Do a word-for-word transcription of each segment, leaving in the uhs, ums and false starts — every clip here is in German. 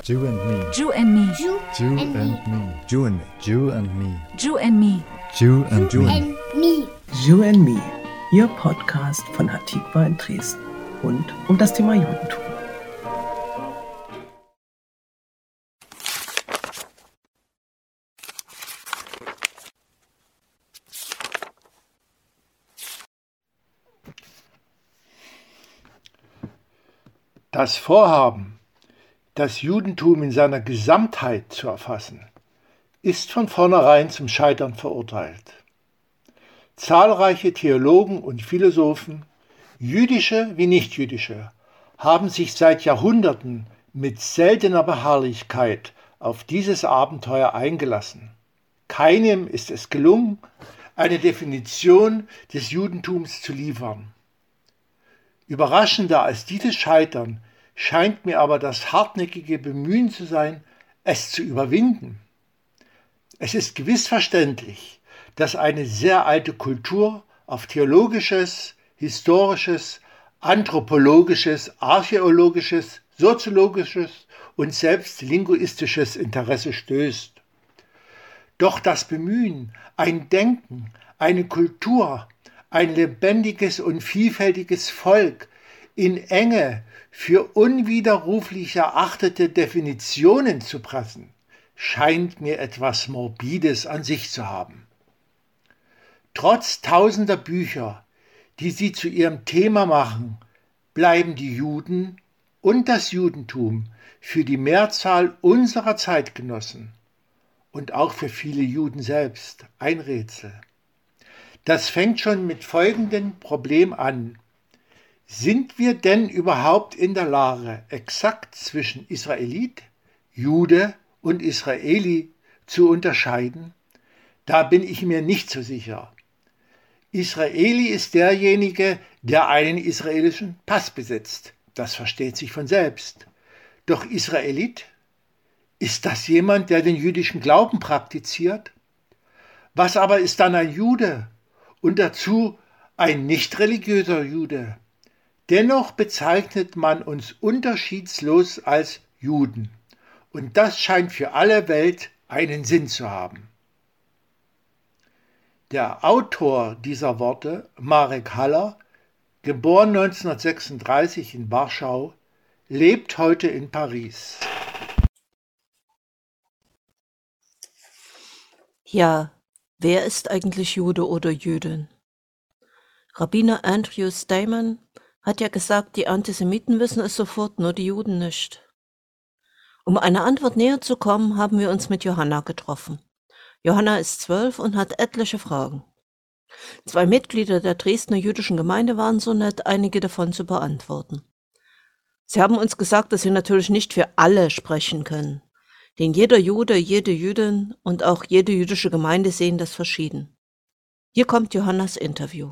Jew and me. Jew and me. Jew, Jew and and me. me. Jew and me. Jew and me. Jew and me. Jew and Jew me. and me. Jew and Me, Ihr Podcast von Hatikva in Dresden rund um das Thema Judentum. Das Vorhaben, das Judentum in seiner Gesamtheit zu erfassen, ist von vornherein zum Scheitern verurteilt. Zahlreiche Theologen und Philosophen, jüdische wie nichtjüdische, haben sich seit Jahrhunderten mit seltener Beharrlichkeit auf dieses Abenteuer eingelassen. Keinem ist es gelungen, eine Definition des Judentums zu liefern. Überraschender als dieses Scheitern scheint mir aber das hartnäckige Bemühen zu sein, es zu überwinden. Es ist gewiss verständlich, dass eine sehr alte Kultur auf theologisches, historisches, anthropologisches, archäologisches, soziologisches und selbst linguistisches Interesse stößt. Doch das Bemühen, ein Denken, eine Kultur, ein lebendiges und vielfältiges Volk in enge, für unwiderruflich erachtete Definitionen zu pressen, scheint mir etwas Morbides an sich zu haben. Trotz tausender Bücher, die sie zu ihrem Thema machen, bleiben die Juden und das Judentum für die Mehrzahl unserer Zeitgenossen und auch für viele Juden selbst ein Rätsel. Das fängt schon mit folgendem Problem an. Sind wir denn überhaupt in der Lage, exakt zwischen Israelit, Jude und Israeli zu unterscheiden? Da bin ich mir nicht so sicher. Israeli ist derjenige, der einen israelischen Pass besitzt. Das versteht sich von selbst. Doch Israelit? Ist das jemand, der den jüdischen Glauben praktiziert? Was aber ist dann ein Jude? Und dazu ein nicht religiöser Jude. Dennoch bezeichnet man uns unterschiedslos als Juden. Und das scheint für alle Welt einen Sinn zu haben. Der Autor dieser Worte, Marek Haller, geboren neunzehnhundertsechsunddreißig in Warschau, lebt heute in Paris. Ja, wer ist eigentlich Jude oder Jüdin? Rabbiner Andrew Stayman hat ja gesagt, die Antisemiten wissen es sofort, nur die Juden nicht. Um einer Antwort näher zu kommen, haben wir uns mit Johanna getroffen. Johanna ist zwölf und hat etliche Fragen. Zwei Mitglieder der Dresdner jüdischen Gemeinde waren so nett, einige davon zu beantworten. Sie haben uns gesagt, dass sie natürlich nicht für alle sprechen können. Denn jeder Jude, jede Jüdin und auch jede jüdische Gemeinde sehen das verschieden. Hier kommt Johannas Interview.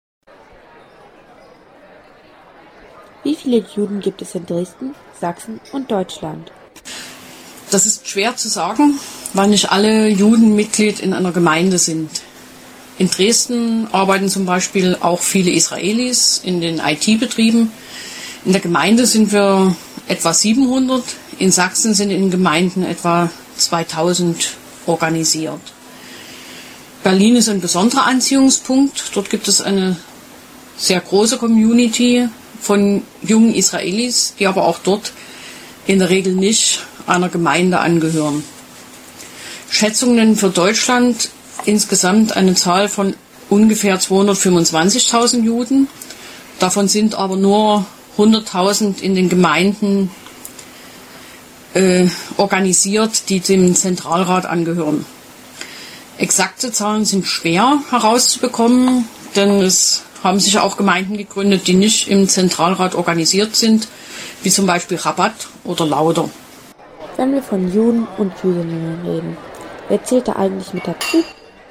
Wie viele Juden gibt es in Dresden, Sachsen und Deutschland? Das ist schwer zu sagen, weil nicht alle Juden Mitglied in einer Gemeinde sind. In Dresden arbeiten zum Beispiel auch viele Israelis in den I T-Betrieben. In der Gemeinde sind wir etwa siebenhundert. In Sachsen sind in Gemeinden etwa zweitausend organisiert. Berlin ist ein besonderer Anziehungspunkt. Dort gibt es eine sehr große Community von jungen Israelis, die aber auch dort in der Regel nicht einer Gemeinde angehören. Schätzungen für Deutschland insgesamt eine Zahl von ungefähr zweihundertfünfundzwanzigtausend Juden. Davon sind aber nur hunderttausend in den Gemeinden äh, organisiert, die dem Zentralrat angehören. Exakte Zahlen sind schwer herauszubekommen, denn es haben sich auch Gemeinden gegründet, die nicht im Zentralrat organisiert sind, wie zum Beispiel Rabat oder Lauder. Wenn wir von Juden und Jüdinnen reden, wer zählt da eigentlich mit dazu?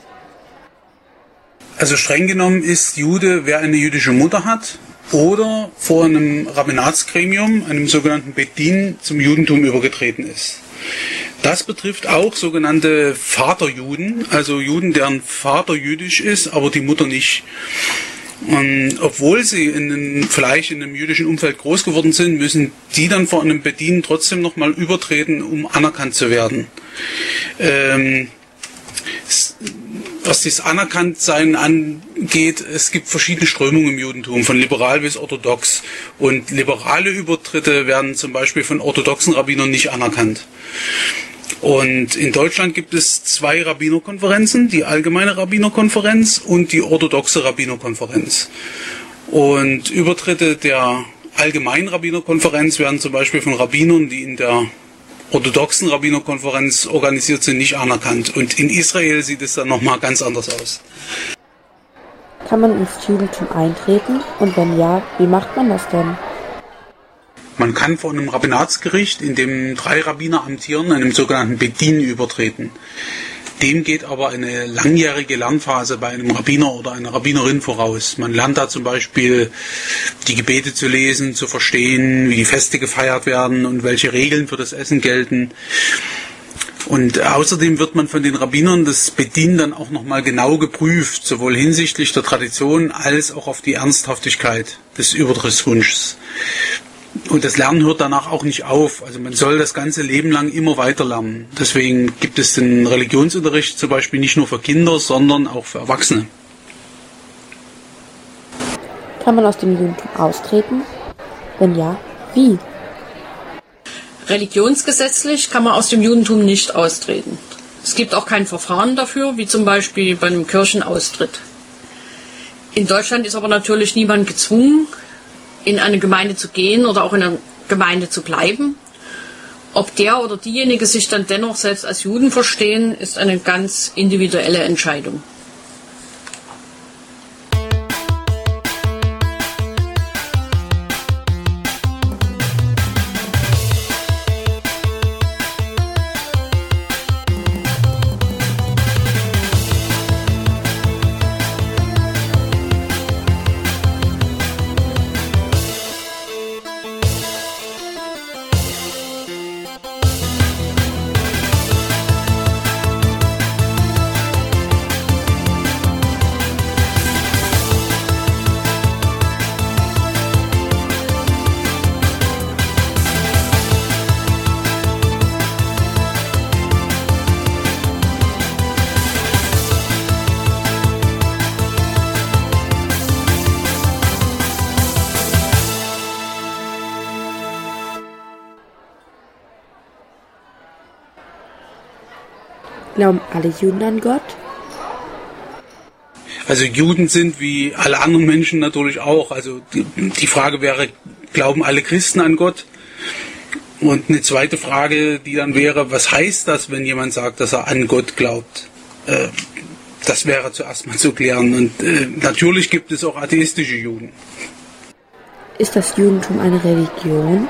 Also streng genommen ist Jude, wer eine jüdische Mutter hat oder vor einem Rabbinatsgremium, einem sogenannten Bet Din, zum Judentum übergetreten ist. Das betrifft auch sogenannte Vaterjuden, also Juden, deren Vater jüdisch ist, aber die Mutter nicht. Und obwohl sie in einem, vielleicht in einem jüdischen Umfeld groß geworden sind, müssen die dann vor einem Bedien trotzdem nochmal übertreten, um anerkannt zu werden. Ähm, was das Anerkanntsein angeht, es gibt verschiedene Strömungen im Judentum, von liberal bis orthodox. Und liberale Übertritte werden zum Beispiel von orthodoxen Rabbinern nicht anerkannt. Und in Deutschland gibt es zwei Rabbinerkonferenzen, die allgemeine Rabbinerkonferenz und die orthodoxe Rabbinerkonferenz. Und Übertritte der allgemeinen Rabbinerkonferenz werden zum Beispiel von Rabbinern, die in der orthodoxen Rabbinerkonferenz organisiert sind, nicht anerkannt. Und in Israel sieht es dann nochmal ganz anders aus. Kann man ins Judentum eintreten? Und wenn ja, wie macht man das denn? Man kann vor einem Rabbinatsgericht, in dem drei Rabbiner amtieren, einem sogenannten Bedien übertreten. Dem geht aber eine langjährige Lernphase bei einem Rabbiner oder einer Rabbinerin voraus. Man lernt da zum Beispiel die Gebete zu lesen, zu verstehen, wie die Feste gefeiert werden und welche Regeln für das Essen gelten. Und außerdem wird man von den Rabbinern das Bedien dann auch nochmal genau geprüft, sowohl hinsichtlich der Tradition als auch auf die Ernsthaftigkeit des Übertrittswunsches. Und das Lernen hört danach auch nicht auf. Also man soll das ganze Leben lang immer weiter lernen. Deswegen gibt es den Religionsunterricht zum Beispiel nicht nur für Kinder, sondern auch für Erwachsene. Kann man aus dem Judentum austreten? Wenn ja, wie? Religionsgesetzlich kann man aus dem Judentum nicht austreten. Es gibt auch kein Verfahren dafür, wie zum Beispiel bei einem Kirchenaustritt. In Deutschland ist aber natürlich niemand gezwungen, in eine Gemeinde zu gehen oder auch in einer Gemeinde zu bleiben. Ob der oder diejenige sich dann dennoch selbst als Juden verstehen, ist eine ganz individuelle Entscheidung. Glauben alle Juden an Gott? Also Juden sind wie alle anderen Menschen natürlich auch. Also die, die Frage wäre, glauben alle Christen an Gott? Und eine zweite Frage, die dann wäre, was heißt das, wenn jemand sagt, dass er an Gott glaubt? Äh, das wäre zuerst mal zu klären. Und äh, natürlich gibt es auch atheistische Juden. Ist das Judentum eine Religion?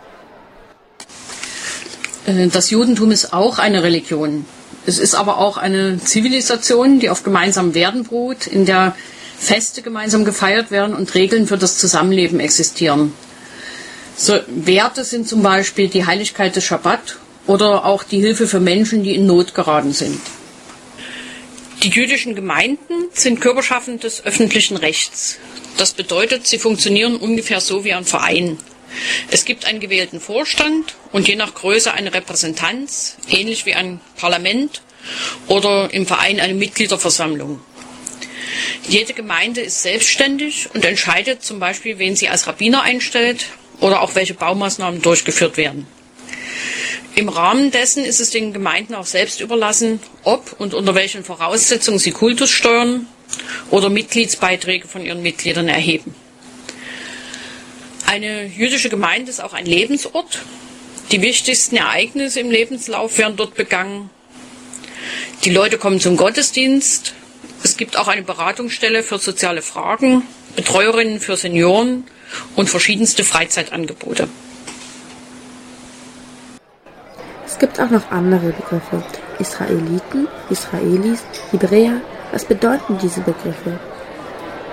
Das Judentum ist auch eine Religion. Es ist aber auch eine Zivilisation, die auf gemeinsamen Werten beruht, in der Feste gemeinsam gefeiert werden und Regeln für das Zusammenleben existieren. So, Werte sind zum Beispiel die Heiligkeit des Schabbat oder auch die Hilfe für Menschen, die in Not geraten sind. Die jüdischen Gemeinden sind Körperschaften des öffentlichen Rechts. Das bedeutet, sie funktionieren ungefähr so wie ein Verein. Es gibt einen gewählten Vorstand und je nach Größe eine Repräsentanz, ähnlich wie ein Parlament oder im Verein eine Mitgliederversammlung. Jede Gemeinde ist selbstständig und entscheidet zum Beispiel, wen sie als Rabbiner einstellt oder auch welche Baumaßnahmen durchgeführt werden. Im Rahmen dessen ist es den Gemeinden auch selbst überlassen, ob und unter welchen Voraussetzungen sie Kultussteuern oder Mitgliedsbeiträge von ihren Mitgliedern erheben. Eine jüdische Gemeinde ist auch ein Lebensort. Die wichtigsten Ereignisse im Lebenslauf werden dort begangen. Die Leute kommen zum Gottesdienst. Es gibt auch eine Beratungsstelle für soziale Fragen, Betreuerinnen für Senioren und verschiedenste Freizeitangebote. Es gibt auch noch andere Begriffe. Israeliten, Israelis, Hebräer. Was bedeuten diese Begriffe?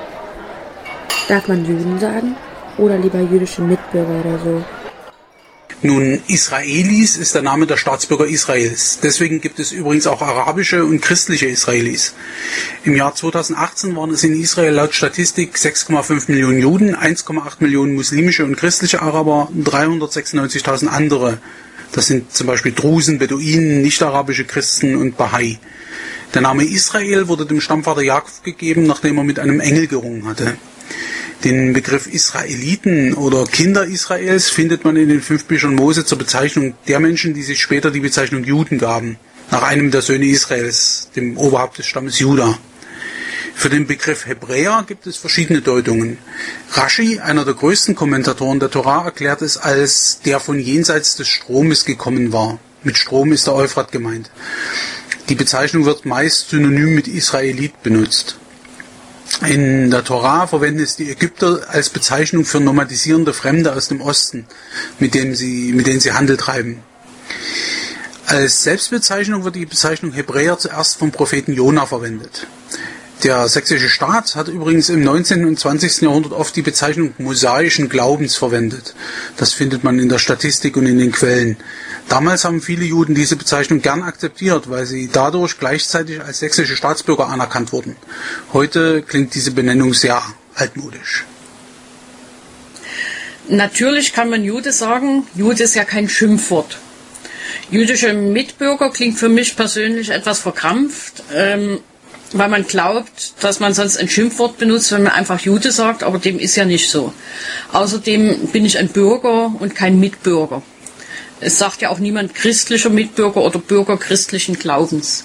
Darf man Juden sagen? Oder lieber jüdische Mitbürger oder so? Nun, Israelis ist der Name der Staatsbürger Israels. Deswegen gibt es übrigens auch arabische und christliche Israelis. Im Jahr zweitausendachtzehn waren es in Israel laut Statistik sechs Komma fünf Millionen Juden, eins Komma acht Millionen muslimische und christliche Araber und dreihundertsechsundneunzigtausend andere. Das sind zum Beispiel Drusen, Beduinen, nicht-arabische Christen und Bahai. Der Name Israel wurde dem Stammvater Jakob gegeben, nachdem er mit einem Engel gerungen hatte. Den Begriff Israeliten oder Kinder Israels findet man in den fünf Büchern Mose zur Bezeichnung der Menschen, die sich später die Bezeichnung Juden gaben, nach einem der Söhne Israels, dem Oberhaupt des Stammes Juda. Für den Begriff Hebräer gibt es verschiedene Deutungen. Rashi, einer der größten Kommentatoren der Tora, erklärt es als der von jenseits des Stromes gekommen war. Mit Strom ist der Euphrat gemeint. Die Bezeichnung wird meist synonym mit Israelit benutzt. In der Tora verwenden es die Ägypter als Bezeichnung für nomadisierende Fremde aus dem Osten, mit denen sie, mit denen sie Handel treiben. Als Selbstbezeichnung wird die Bezeichnung Hebräer zuerst vom Propheten Jona verwendet. Der sächsische Staat hat übrigens im neunzehnten und zwanzigsten Jahrhundert oft die Bezeichnung mosaischen Glaubens verwendet. Das findet man in der Statistik und in den Quellen. Damals haben viele Juden diese Bezeichnung gern akzeptiert, weil sie dadurch gleichzeitig als sächsische Staatsbürger anerkannt wurden. Heute klingt diese Benennung sehr altmodisch. Natürlich kann man Jude sagen. Jude ist ja kein Schimpfwort. Jüdische Mitbürger klingt für mich persönlich etwas verkrampft, ähm, weil man glaubt, dass man sonst ein Schimpfwort benutzt, wenn man einfach Jude sagt, aber dem ist ja nicht so. Außerdem bin ich ein Bürger und kein Mitbürger. Es sagt ja auch niemand christlicher Mitbürger oder Bürger christlichen Glaubens.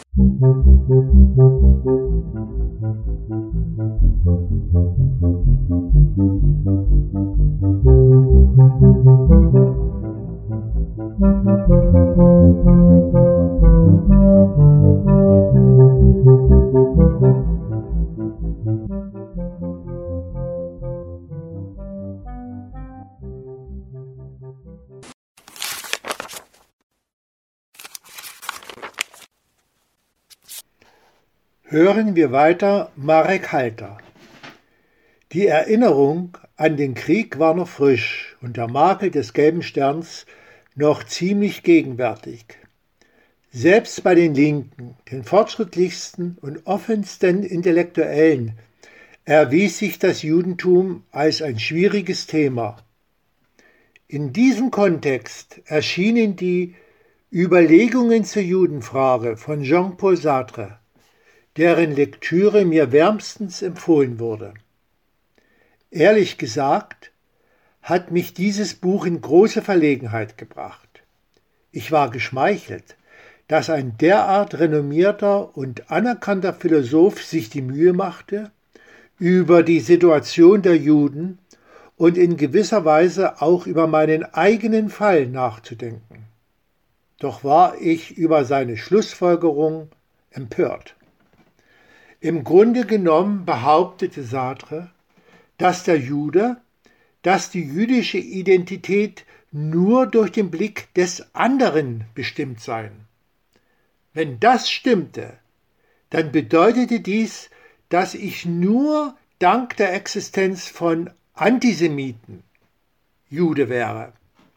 Hören wir weiter Marek Halter. Die Erinnerung an den Krieg war noch frisch und der Makel des gelben Sterns noch ziemlich gegenwärtig. Selbst bei den Linken, den fortschrittlichsten und offensten Intellektuellen, erwies sich das Judentum als ein schwieriges Thema. In diesem Kontext erschienen die Überlegungen zur Judenfrage von Jean-Paul Sartre, deren Lektüre mir wärmstens empfohlen wurde. Ehrlich gesagt, hat mich dieses Buch in große Verlegenheit gebracht. Ich war geschmeichelt, dass ein derart renommierter und anerkannter Philosoph sich die Mühe machte, über die Situation der Juden und in gewisser Weise auch über meinen eigenen Fall nachzudenken. Doch war ich über seine Schlussfolgerung empört. Im Grunde genommen behauptete Sartre, dass der Jude, dass die jüdische Identität nur durch den Blick des anderen bestimmt sei. Wenn das stimmte, dann bedeutete dies, dass ich nur dank der Existenz von Antisemiten Jude wäre.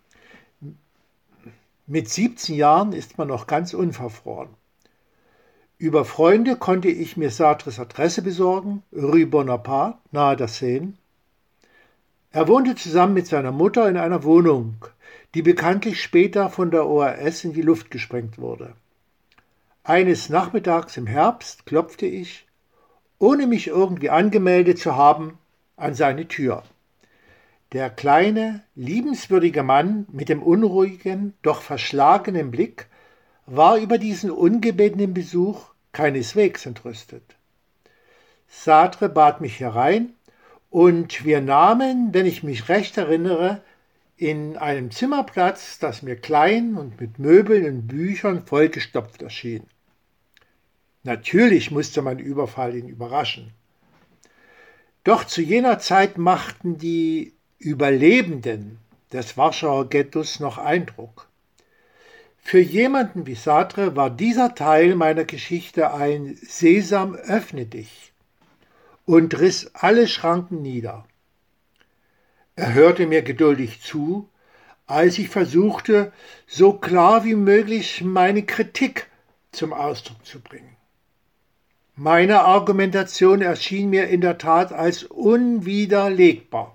Mit siebzehn Jahren ist man noch ganz unverfroren. Über Freunde konnte ich mir Sartres Adresse besorgen, Rue Bonaparte, nahe der Seine. Er wohnte zusammen mit seiner Mutter in einer Wohnung, die bekanntlich später von der O R S in die Luft gesprengt wurde. Eines Nachmittags im Herbst klopfte ich, ohne mich irgendwie angemeldet zu haben, an seine Tür. Der kleine, liebenswürdige Mann mit dem unruhigen, doch verschlagenen Blick war über diesen ungebetenen Besuch keineswegs entrüstet. Sartre bat mich herein und wir nahmen, wenn ich mich recht erinnere, in einem Zimmer Platz, das mir klein und mit Möbeln und Büchern vollgestopft erschien. Natürlich musste mein Überfall ihn überraschen. Doch zu jener Zeit machten die Überlebenden des Warschauer Ghettos noch Eindruck. Für jemanden wie Sartre war dieser Teil meiner Geschichte ein Sesam, öffne dich und riss alle Schranken nieder. Er hörte mir geduldig zu, als ich versuchte, so klar wie möglich meine Kritik zum Ausdruck zu bringen. Meine Argumentation erschien mir in der Tat als unwiderlegbar.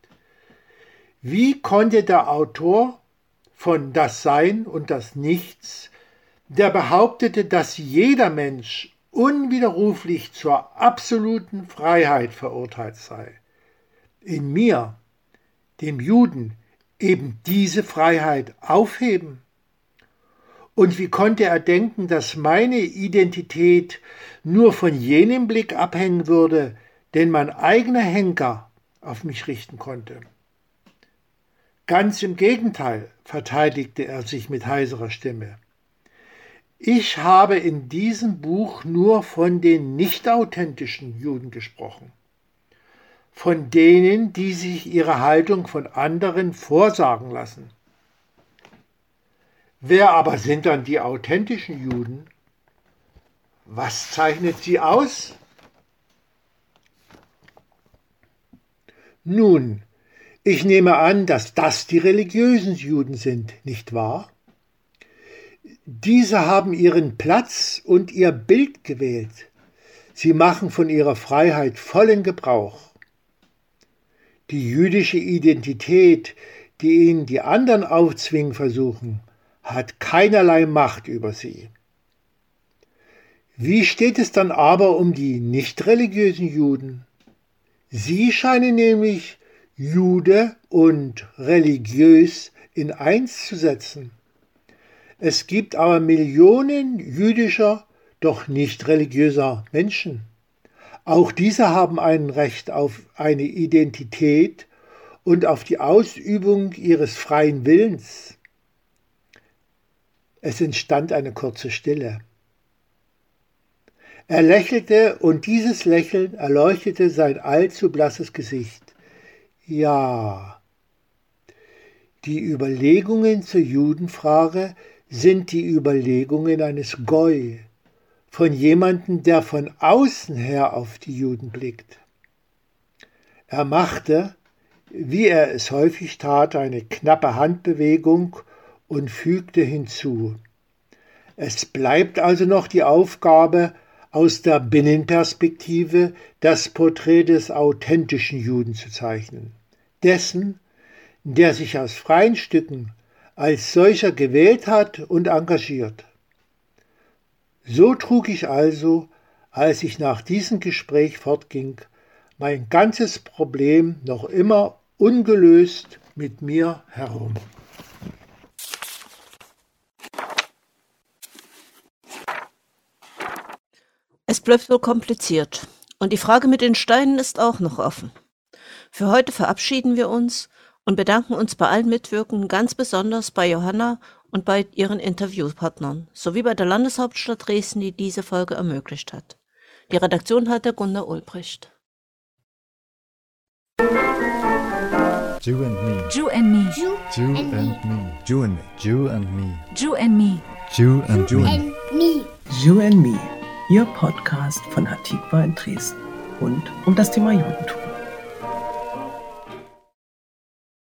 Wie konnte der Autor von Das Sein und das Nichts, der behauptete, dass jeder Mensch unwiderruflich zur absoluten Freiheit verurteilt sei, in mir, dem Juden, eben diese Freiheit aufheben? Und wie konnte er denken, dass meine Identität nur von jenem Blick abhängen würde, den mein eigener Henker auf mich richten konnte? Ganz im Gegenteil, verteidigte er sich mit heiserer Stimme. Ich habe in diesem Buch nur von den nicht authentischen Juden gesprochen. Von denen, die sich ihre Haltung von anderen vorsagen lassen. Wer aber sind dann die authentischen Juden? Was zeichnet sie aus? Nun, ich nehme an, dass das die religiösen Juden sind, nicht wahr? Diese haben ihren Platz und ihr Bild gewählt. Sie machen von ihrer Freiheit vollen Gebrauch. Die jüdische Identität, die ihnen die anderen aufzwingen versuchen, hat keinerlei Macht über sie. Wie steht es dann aber um die nicht religiösen Juden? Sie scheinen nämlich Jude und religiös in eins zu setzen. Es gibt aber Millionen jüdischer, doch nicht religiöser Menschen. Auch diese haben ein Recht auf eine Identität und auf die Ausübung ihres freien Willens. Es entstand eine kurze Stille. Er lächelte und dieses Lächeln erleuchtete sein allzu blasses Gesicht. Ja, die Überlegungen zur Judenfrage sind die Überlegungen eines Goi, von jemandem, der von außen her auf die Juden blickt. Er machte, wie er es häufig tat, eine knappe Handbewegung und fügte hinzu. Es bleibt also noch die Aufgabe, aus der Binnenperspektive das Porträt des authentischen Juden zu zeichnen. Dessen, der sich aus freien Stücken als solcher gewählt hat und engagiert. So trug ich also, als ich nach diesem Gespräch fortging, mein ganzes Problem noch immer ungelöst mit mir herum. Es bleibt wohl kompliziert und die Frage mit den Steinen ist auch noch offen. Für heute verabschieden wir uns und bedanken uns bei allen Mitwirkenden, ganz besonders bei Johanna und bei ihren Interviewpartnern, sowie bei der Landeshauptstadt Dresden, die diese Folge ermöglicht hat. Die Redaktion hat der Gunnar Ulbricht. Jew and me. Jew and me. Jew and me. Jew and me. Jew and me. Jew and me. Jew and me. me. Jew and Me, Ihr Podcast von Hatikva in Dresden und um das Thema Judentum.